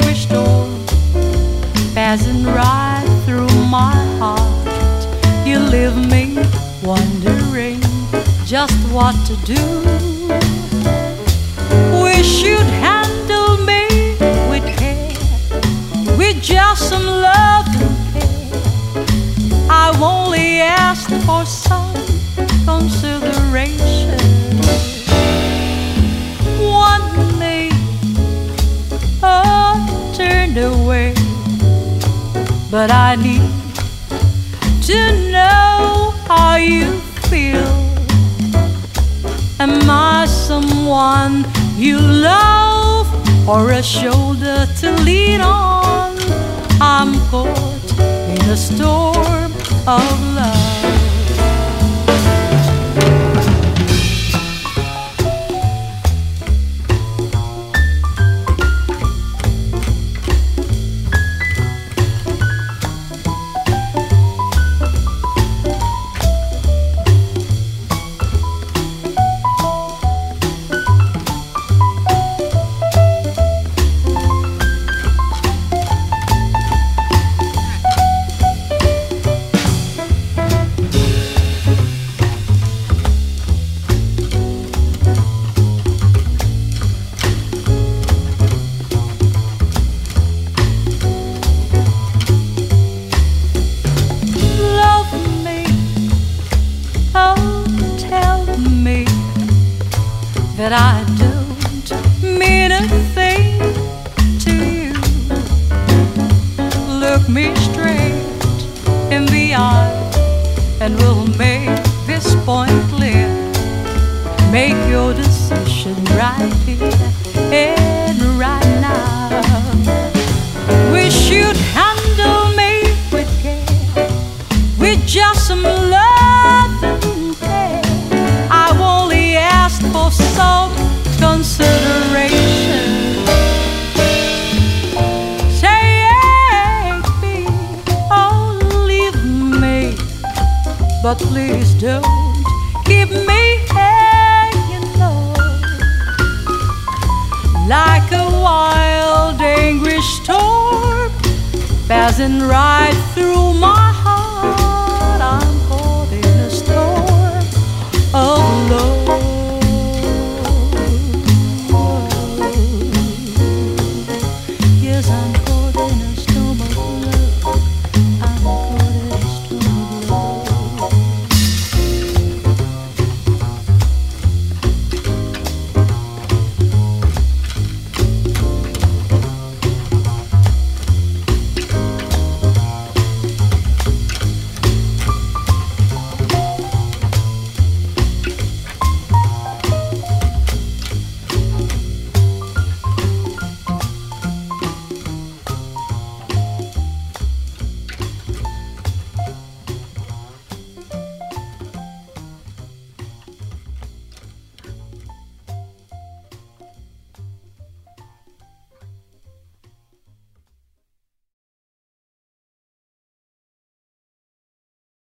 angry storm passing right through my heart. You leave me wondering just what to do. Wish you'd handle me with care, with just some love and care. I've only asked for some consideration. One day, turned away, but I need to know how you feel. Am I someone you love, or a shoulder to lean on? I'm caught in a storm of love. That I don't mean a thing to you. Look me straight in the eye and we'll make this point clear. Make your decision right here and right now. Wish you'd handle me with care, with just some love and care. I've only asked for some consideration. Take me or leave me, but please don't keep me hanging low. Like a wild, angry storm passing right through my heart. I'm caught in a storm of love. I'm